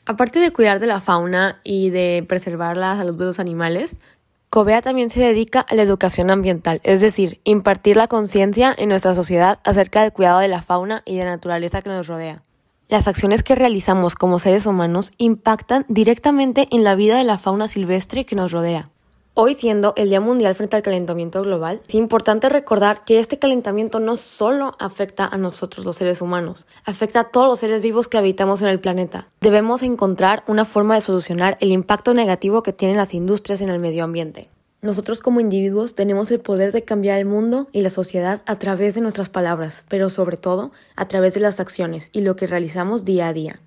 Aparte de cuidar de la fauna y de preservar la salud de los animales, Covea también se dedica a la educación ambiental, es decir, impartir la conciencia en nuestra sociedad acerca del cuidado de la fauna y de la naturaleza que nos rodea. Las acciones que realizamos como seres humanos impactan directamente en la vida de la fauna silvestre que nos rodea. Hoy, siendo el Día Mundial frente al calentamiento global, es importante recordar que este calentamiento no solo afecta a nosotros los seres humanos, afecta a todos los seres vivos que habitamos en el planeta. Debemos encontrar una forma de solucionar el impacto negativo que tienen las industrias en el medio ambiente. Nosotros como individuos tenemos el poder de cambiar el mundo y la sociedad a través de nuestras palabras, pero sobre todo a través de las acciones y lo que realizamos día a día.